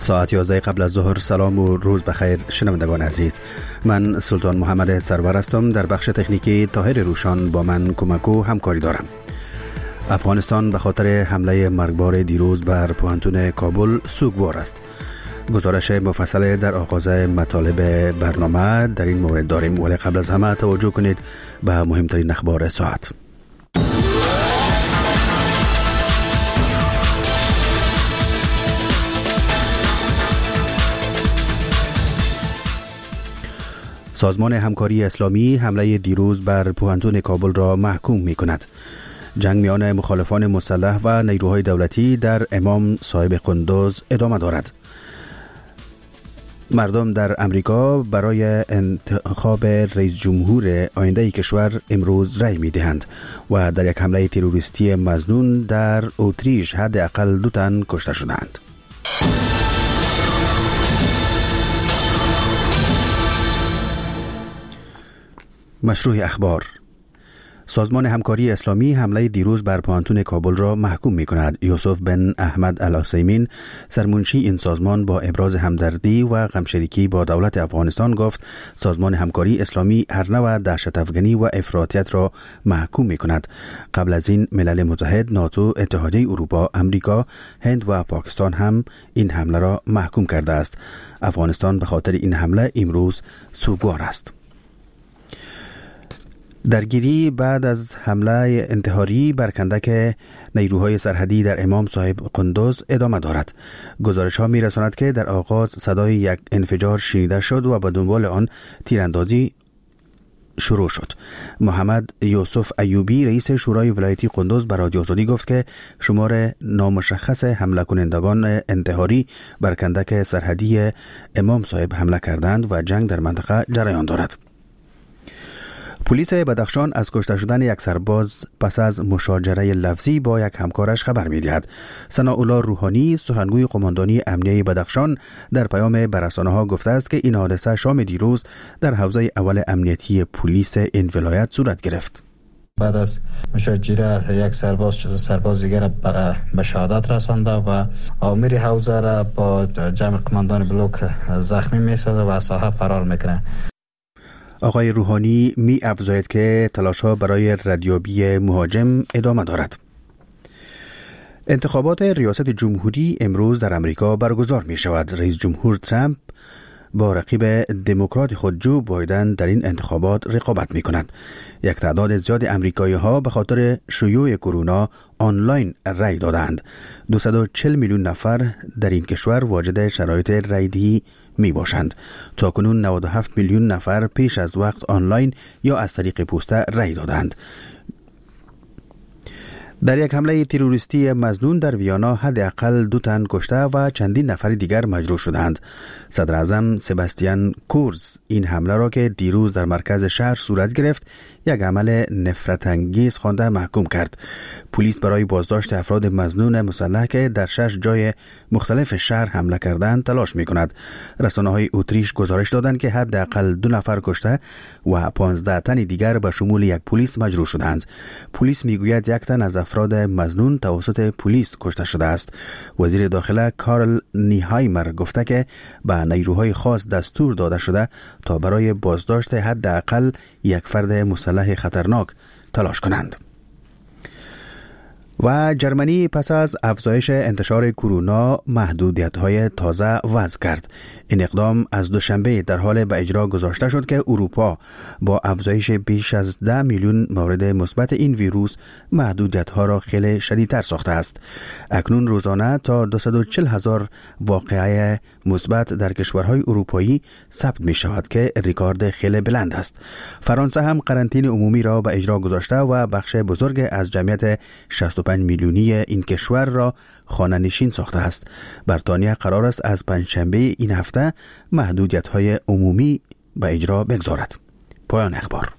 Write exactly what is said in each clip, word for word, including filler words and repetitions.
ساعت یازده قبل از ظهر. سلام و روز بخیر شنوندگان عزیز. من سلطان محمد سرور هستم. در بخش تکنیکی طاهر روشان با من کمک و همکاری دارم. افغانستان به خاطر حمله مرگبار دیروز بر پوهنتون کابل سوگوار است. گزارش مفصل در آغاز مطالب برنامه در این مورد داریم، ولی قبل از همه توجه کنید به مهمترین اخبار ساعت. سازمان همکاری اسلامی حمله دیروز بر پوهنتون کابل را محکوم می کند. جنگ میان مخالفان مسلح و نیروهای دولتی در امام صاحب قندوز ادامه دارد. مردم در امریکا برای انتخاب رئیس جمهور آینده کشور امروز رأی می دهند و در یک حمله تروریستی مظنون در اتریش حداقل دو تن کشته شدند. مشروع اخبار. سازمان همکاری اسلامی حمله دیروز بر پوهنتون کابل را محکوم می کند. یوسف بن احمد العثیمین، سرمنشی این سازمان، با ابراز همدردی و غمشریکی با دولت افغانستان گفت سازمان همکاری اسلامی هر نوع دهشت افغانی و افراطیت را محکوم می کند. قبل از این ملل متحد، ناتو، اتحادیه اروپا، امریکا، هند و پاکستان هم این حمله را محکوم کرده است. افغانستان به خاطر این حمله امروز سوگوار است. درگیری بعد از حمله انتحاری بر کندک نیروهای سرحدی در امام صاحب قندوز ادامه دارد. گزارش ها می رساند که در آغاز صدای یک انفجار شنیده شد و به دنبال آن تیراندازی شروع شد. محمد یوسف ایوبی، رئیس شورای ولایتی قندوز، به رادیو آزادی گفت که شمار نامشخص حمله کنندگان انتحاری بر کندک سرحدی امام صاحب حمله کردند و جنگ در منطقه جریان دارد. پلیس بدخشان از کشته شدن یک سرباز پس از مشاجره لفظی با یک همکارش خبر می‌دهد. ثناءالله روحانی، سخنگوی قماندانی امنیه بدخشان، در پیام به رسانه‌ها گفته است که این حادثه شام دیروز در حوزه اول امنیتی پلیس این ولایت صورت گرفت. بعد از مشاجره یک سرباز سرباز دیگر به شهادت رسانده و آمر حوزه را با جمع قماندان بلوک زخمی می‌سازد و از ساحه فرار می‌کند. آقای روحانی می افزاید که تلاش‌ها برای ردیابی مهاجم ادامه دارد. انتخابات ریاست جمهوری امروز در امریکا برگزار می شود. رئیس جمهور ترامپ با رقیب دموکرات خود جو بایدن در این انتخابات رقابت می کند. یک تعداد زیاد امریکایی ها به خاطر شیوع کرونا آنلاین رای دادند. دویست و چهل میلیون نفر در این کشور واجد شرایط رایدهی می باشند. تا کنون نود و هفت میلیون نفر پیش از وقت آنلاین یا از طریق پوسته رای دادند. در یک حمله تروریستی مظنون در ویانا حداقل دو تن کشته و چندین نفر دیگر مجروح شدند. صدر اعظم سباستیان کورز این حمله را که دیروز در مرکز شهر صورت گرفت یک عمل نفرت انگیز خوانده محکوم کرد. پلیس برای بازداشت افراد مظنون مسلح که در شش جای مختلف شهر حمله کردند تلاش می کند. رسانه های اتریش گزارش دادند که حداقل دو نفر کشته و پانزده تن دیگر به شمول یک پلیس مجروح شدند. پلیس می گوید یک تن از افراد مظنون توسط پلیس کشته شده است. وزیر داخله کارل نیهایمر گفته که به نیروهای خاص دستور داده شده تا برای بازداشت حداقل یک فرد مسلح خطرناک تلاش کنند. و جرمنی پس از افزایش انتشار کرونا محدودیت‌های تازه وضع کرد. این اقدام از دوشنبه در حال به اجرا گذاشته شد که اروپا با افزایش بیش از ده میلیون مورد مثبت این ویروس محدودیت‌ها را خیلی شدیدتر ساخته است. اکنون روزانه تا دویست و چهل هزار واقعه مثبت در کشورهای اروپایی ثبت می شود که رکورد خیلی بلند است. فرانسه هم قرنطینه عمومی را به اجرا گذاشته و بخش بزرگ از جمعیت شصت و پنج میلیونی این کشور را خانه نشین ساخته است. بریتانیا قرار است از پنجشنبه این هفته محدودیت‌های عمومی به اجرا بگذارد. پایان اخبار.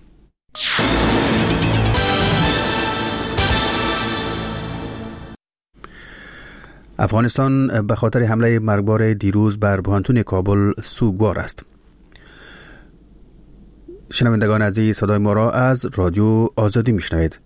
افغانستان به خاطر حمله مرگبار دیروز بر پوهنتون کابل سوگوار است. شنوندگان عزیز، صدای ما را از رادیو آزادی میشنوید.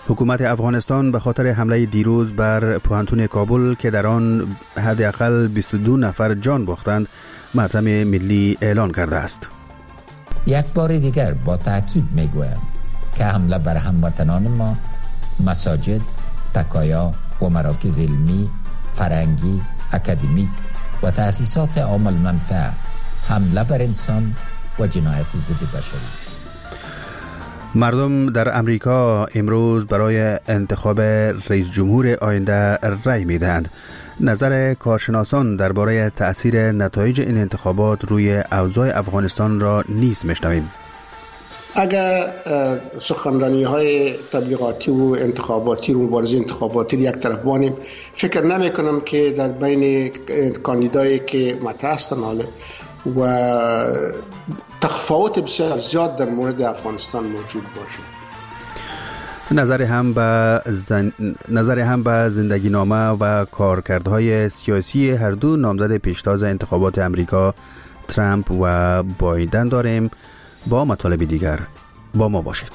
حکومت افغانستان به خاطر حمله دیروز بر پوهنتون کابل که در آن حداقل بیست و دو نفر جان باختند ماتم ملی اعلان کرده است. یک بار دیگر با تأکید میگویم که حمله بر هموطنان ما، مساجد، تکایا و مراکز علمی، فرهنگی، اکادمیک و تأسیسات عام المنفعه حمله بر انسان و جنایت ضد بشری است. مردم در امریکا امروز برای انتخاب رئیس جمهور آینده رأی می‌دهند. نظر کارشناسان درباره تأثیر نتایج این انتخابات روی اوضاع افغانستان را نیز میشنویم. اگر سخنرانی های تبلیغاتی و انتخاباتی و مبارزه انتخاباتی یک طرف بانیم، فکر نمی کنم که در بین کاندیدایی که مطرح هستند حالا و تفاوت بسیار زیاد در مورد افغانستان موجود باشه. نظر هم به زن... نظر هم به زندگی نامه و کارکردهای سیاسی هر دو نامزد پیشتاز انتخابات امریکا ترامپ و بایدن داریم. با مطالب دیگر با ما باشید.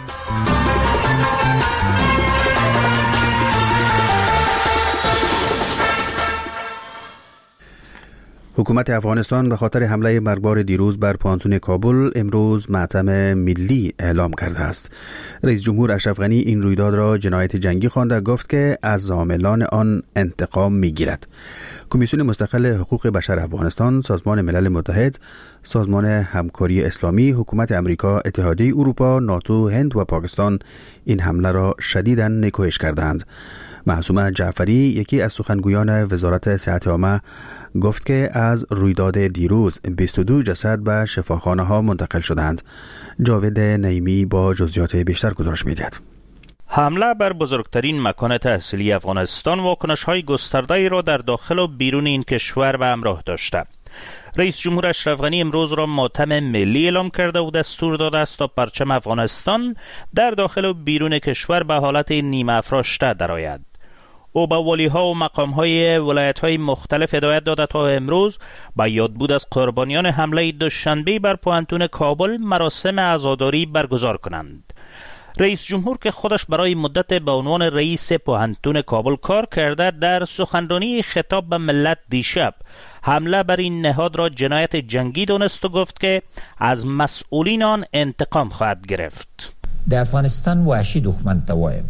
حکومت افغانستان به خاطر حمله مرگبار دیروز بر پوهنتون کابل امروز ماتم ملی اعلام کرده است. رئیس جمهور اشرف غنی این رویداد را جنایت جنگی خوانده، گفت که از عاملان آن انتقام میگیرد. کمیسیون مستقل حقوق بشر افغانستان، سازمان ملل متحد، سازمان همکاری اسلامی، حکومت امریکا، اتحادیه اروپا، ناتو، هند و پاکستان این حمله را شدیداً نیکویش کردند. معصومه جعفری، یکی از سخنگویان وزارت صحت عامه، گفت که از رویداد دیروز بیست و دو جسد به شفاخانه ها منتقل شدند. جاوید نعیمی با جزئیات بیشتر گزارش می‌دهد. حمله بر بزرگترین مکان تحصیلی افغانستان واکنش‌های گسترده‌ای را در داخل و بیرون این کشور به همراه داشته. رئیس جمهور اشرف غنی امروز را ماتم ملی اعلام کرده و دستور داده است تا پرچم افغانستان در داخل و بیرون کشور به حالت نیمه افراشته درآید. او به والی‌ها و مقام‌های ولایت‌های مختلف هدایت داده تا امروز با یادبود از قربانیان حمله دوشنبه بر پوهنتون کابل مراسم عزاداری برگزار کنند. رئیس جمهور که خودش برای مدت به عنوان رئیس پوهنتون کابل کار کرده، در سخنرانی خطاب به ملت دیشب حمله بر این نهاد را جنایت جنگی دانست و گفت که از مسئولین آن انتقام خواهد گرفت. در افغانستان وحشی دښمن ته وایم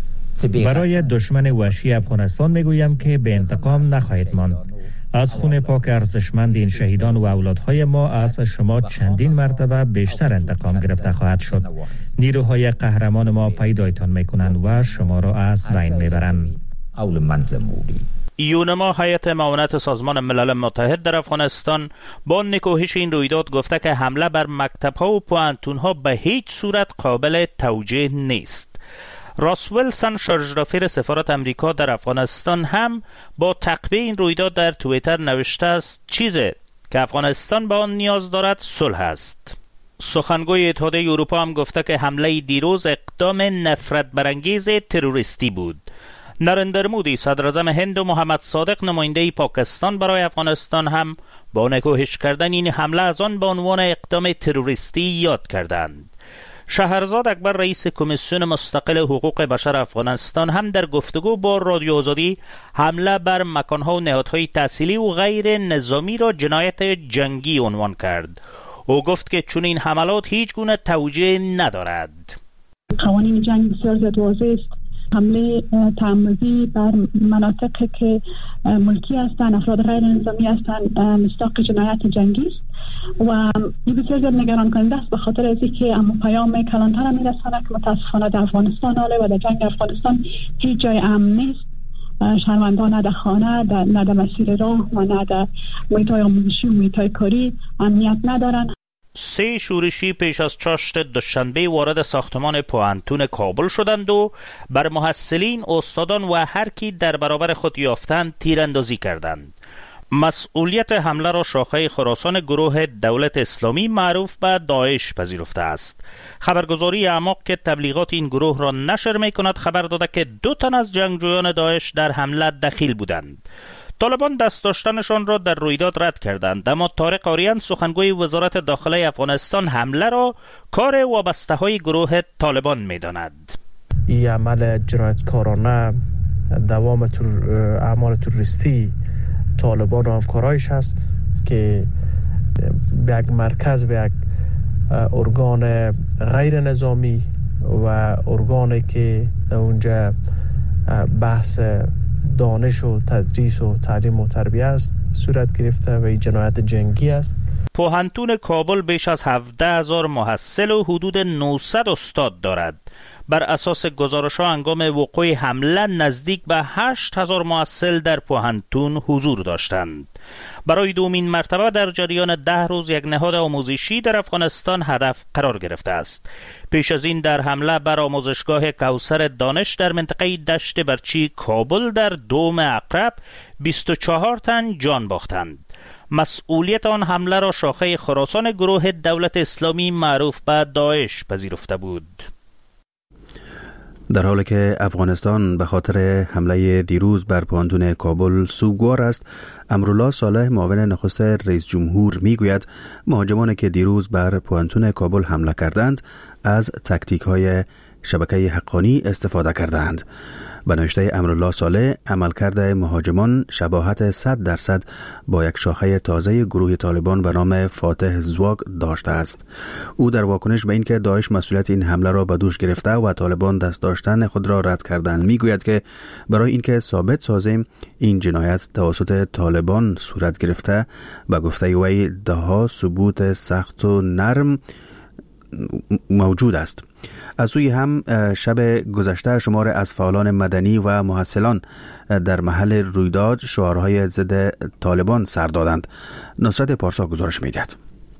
برای دشمن وحشی افغانستان میگویم که به انتقام نخواهید ماند. از خون پاک ارزشمند این شهیدان و اولادهای ما از شما چندین مرتبه بیشتر انتقام گرفته خواهد شد. نیروهای قهرمان ما پیدایتان میکنند و شما را از بین میبرند. اول منزموری یونما هیئت معاونت سازمان ملل متحد در افغانستان با نکوهش این رویداد گفته که حمله بر مکتب‌ها و پوهنتون‌ها به هیچ صورت قابل توجیه نیست. راس ویلسون، شارژرافیر سفارت امریکا در افغانستان، هم با تعقیب این رویداد در توییتر نوشته است چیزی که افغانستان به آن نیاز دارد صلح است. سخنگوی اتحادیه اروپا هم گفته که حمله دیروز اقدام نفرت برانگیز تروریستی بود. نریندر مودی، صدر اعظم هند، و محمد صادق، نماینده پاکستان برای افغانستان، هم با نکوهش کردن این حمله از آن به عنوان اقدام تروریستی یاد کردند. شهرزاد اکبر، رئیس کمیسیون مستقل حقوق بشر افغانستان، هم در گفتگو با رادیو آزادی حمله بر مکانها و نهادهای تحصیلی و غیر نظامی را جنایت جنگی عنوان کرد. او گفت که چون این حملات هیچ گونه توجیه ندارد. قوانین جنگ بسیار زیاد واضح است. حمله تعمدی بر مناطقی که ملکی هستند، افراد غیر نظامی هستند، مصداق جنایت جنگی است و این بسیار زیاد نگران کننده است، به خاطر از اینکه اما پیام کلانتر میرساند که متاسفانه در افغانستان حاله و در جنگ افغانستان هیچ جای امن نیست. شهروندان نه در خانه، نه در مسیر راه و نه در محیط‌های آموزشی و محیط‌های کاری امنیت ندارند. سه شورشی پیش از چاشت دوشنبه وارد ساختمان پوهنتون کابل شدند و بر محصلین، استادان و هر کی در برابر خود یافتند تیراندازی کردند. مسئولیت حمله را شاخه خراسان گروه دولت اسلامی معروف به داعش پذیرفته است. خبرگزاری اعماق که تبلیغات این گروه را نشر می کند خبر داده که دو تن از جنگجویان داعش در حمله دخیل بودند. طالبان دست داشتنشان را در رویداد رد کردند، اما طارق آریان، سخنگوی وزارت داخله افغانستان، حمله را کار وابسته های گروه طالبان می داند. این عمل جنایتکارانه، دوام تر... اعمال تروریستی طالبان و همکارایش هست که به یک مرکز، به یک ارگان غیر نظامی و ارگانی که در اونجا بحث دانش و تدریس و تعلیم و تربیه است صورت گرفته و این جنایت جنگی است. پوهنتون کابل بیش از هفده هزار محصل و حدود نهصد استاد دارد. بر اساس گزارش‌ها هنگام وقوع حمله نزدیک به هشت هزار محصل در پوهنتون حضور داشتند. برای دومین مرتبه در جریان ده روز یک نهاد آموزشی در افغانستان هدف قرار گرفته است. پیش از این در حمله بر آموزشگاه کوثر دانش در منطقه دشت برچی کابل در دوم عقرب بیست و چهار تن جان باختند. مسئولیت آن حمله را شاخه خراسان گروه دولت اسلامی معروف به داعش پذیرفته بود. در حالی که افغانستان به خاطر حمله دیروز بر پوهنتون کابل سوگوار است، امرالله صالح معاون نخست رئیس جمهور میگوید مهاجمانی که دیروز بر پوهنتون کابل حمله کردند از تاکتیک های شبکه حقانی استفاده کردند. به نوشته امرالله صالح، عملکرد مهاجمان شباهت صد درصد با یک شاخه تازه گروه طالبان به نام فاتح زواگ داشته است. او در واکنش به اینکه داعش مسئولیت این حمله را به دوش گرفته و طالبان دست داشتن خود را رد کردند میگوید که برای اینکه ثابت سازیم این جنایت توسط طالبان صورت گرفته، به گفته وی دهها ثبوت سخت و نرم موجود است. از سوی هم شب گذشته شمار از فعالان مدنی و محصلان در محل رویداد شعارهای ضد طالبان سر دادند. نصرت پارسا گزارش می‌دهد.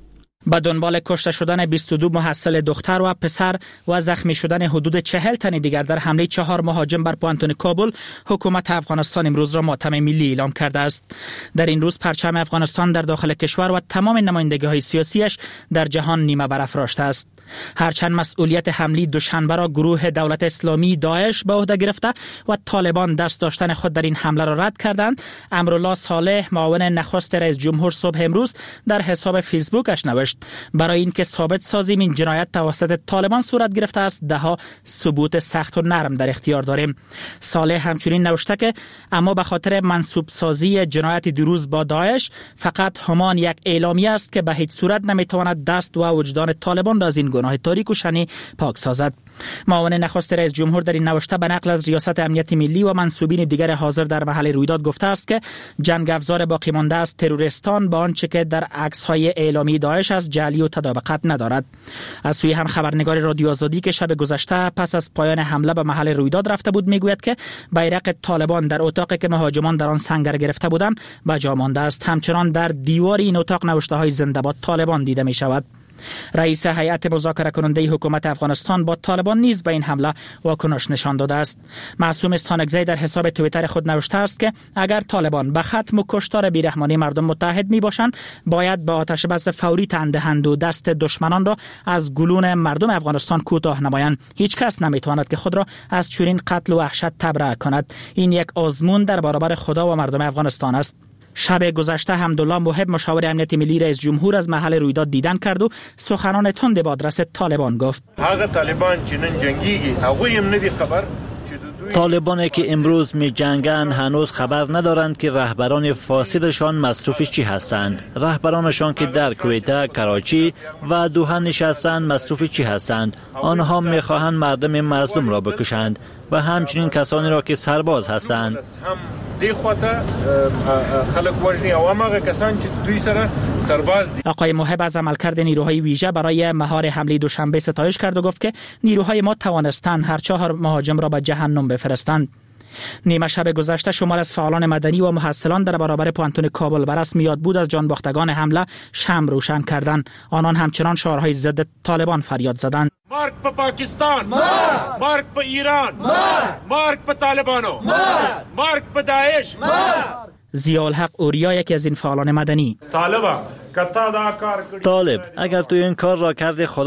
به دنبال کشته شدن بیست و دو محصل دختر و پسر و زخمی شدن حدود چهل تن دیگر در حمله چهار مهاجم بر پوهنتون کابل، حکومت افغانستان امروز را ماتم ملی اعلام کرده است. در این روز پرچم افغانستان در داخل کشور و تمام نمایندگی‌های سیاسیش در جهان نیمه برافراشته است. هرچند مسئولیت حمله دوشنبه را گروه دولت اسلامی داعش به عهده گرفته و طالبان دست داشتن خود در این حمله را رد کردند، امرالله صالح معاون نخست رئیس جمهور صبح امروز در حساب فیسبوکش نوشت برای اینکه ثابت سازیم این جنایت توسط طالبان صورت گرفته است، دهها ثبوت سخت و نرم در اختیار داریم. صالح همچنین نوشته که اما به خاطر منسوب سازی جنایت دیروز با داعش فقط همان یک اعلامیه است که به هیچ صورت نمیتواند دست و وجدان طالبان را از این گناه تاریک و شنی پاک سازد. معاون نخست رئیس جمهور در این نوشته به نقل از ریاست امنیت ملی و منصوبین دیگر حاضر در محل رویداد گفته است که جنگ افزار باقی مانده از تروریستان با آنچه که در عکس‌های اعلامی داعش از جعلی و تطابقت ندارد. از سوی هم خبرنگار رادیو آزادی که شب گذشته پس از پایان حمله به محل رویداد رفته بود میگوید که بیرق طالبان در اتاقی که مهاجمان در آن سنگر گرفته بودند به جا مانده است. همچنان در دیوار این اتاق نوشته‌های زنده باد طالبان دیده می شود. رئیس هیئت مذاکره کننده حکومت افغانستان با طالبان نیز به این حمله واکنش نشان داده است. معصوم استانکزی در حساب توییتر خود نوشته است که اگر طالبان به ختم و کشتار بیرحمانه مردم متحد می باشند، باید به آتش بس فوری تن دهند و دست دشمنان را از گلون مردم افغانستان کوتاه نمایند. هیچ کس نمی تواند که خود را از چنین قتل و وحشت تبرئه کند. این یک آزمون در برابر خدا و مردم افغانستان است. شب گذشته حمدالله محب مشاور امنیت ملی رئیس جمهور از محل رویداد دیدن کرد و سخنان تند به آدرس طالبان گفت. هغه طالبان چې نن جنگیږي هغه هم ندی خبر. طالبانی که امروز می جنگند هنوز خبر ندارند که رهبران فاسدشان مصروف چی هستند. رهبرانشان که در کویته، کراچی و دوحه نشستند مصروف چی هستند. آنها می خواهند مردم مظلوم را بکشند و همچنین کسانی را که سرباز هستند. آقای محب از عملکرد نیروهای ویژه برای مهار حمله دوشنبه ستایش کرد و گفت که نیروهای ما توانستند هر چهار مهاجم را به جهنم بفرستند. نیمه شب گذشته شمار از فعالان مدنی و محصلان در برابر پوهنتون کابل بر رسم یاد بود از جانباختگان حمله شمع روشن کردند. آنان همچنان شعارهای ضد طالبان فریاد زدند. مارک په پاکستان، مارک په ایران، مارک په طالبانو، مارک په داعش. ضیاءالحق اوریا یکی از این فعالان مدنی: طالب اگر تو این کار را کرده خدا